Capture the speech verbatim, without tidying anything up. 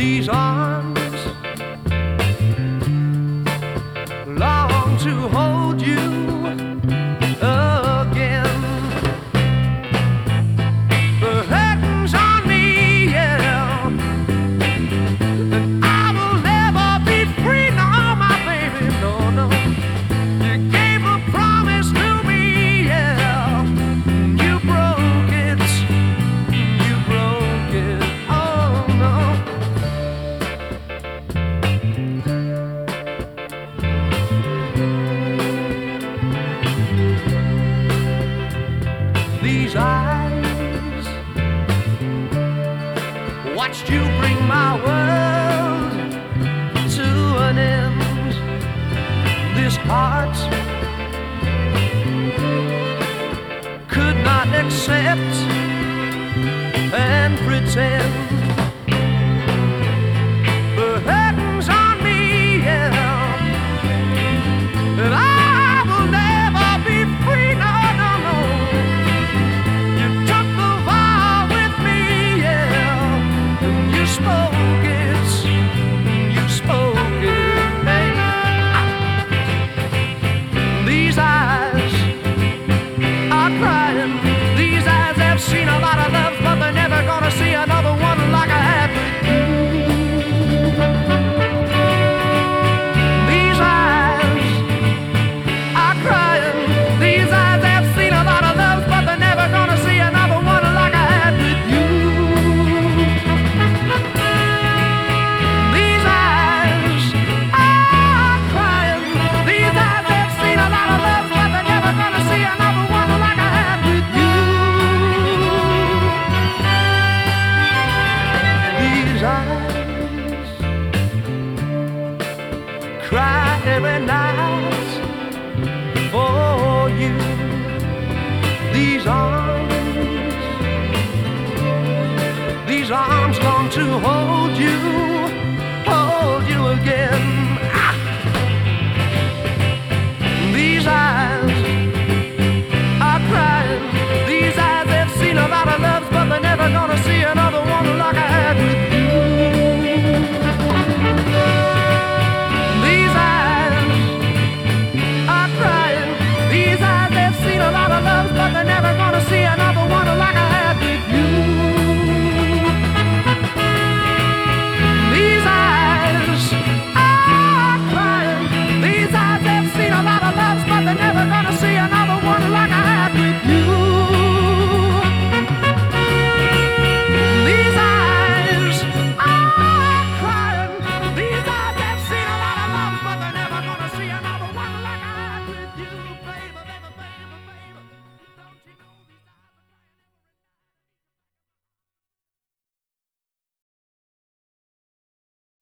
These arms long to hold you again. The curtains on me, yeah, and I will never be free. No, my baby, no, no. You gave a promise to me, yeah, you broke it, you broke it. Oh no. These eyes watched you bring my world to an end. This heart could not accept and pretend. The curtains on me, yeah, and I will never be free. No, no, no. You took the vow with me, yeah, and you spoke it, you spoke it, hey. These eyes are crying. These eyes have seen a lot of love, but they're never gonna see another one like I had with you. These eyes are crying. These eyes have seen a lot of love, but they're never gonna see another one like I had with you. These eyes are crying. These eyes have seen a lot of love, but they're never gonna see another one like I had with you. These eyes cry every night for you. These arms, these arms long to hold you, hold you again.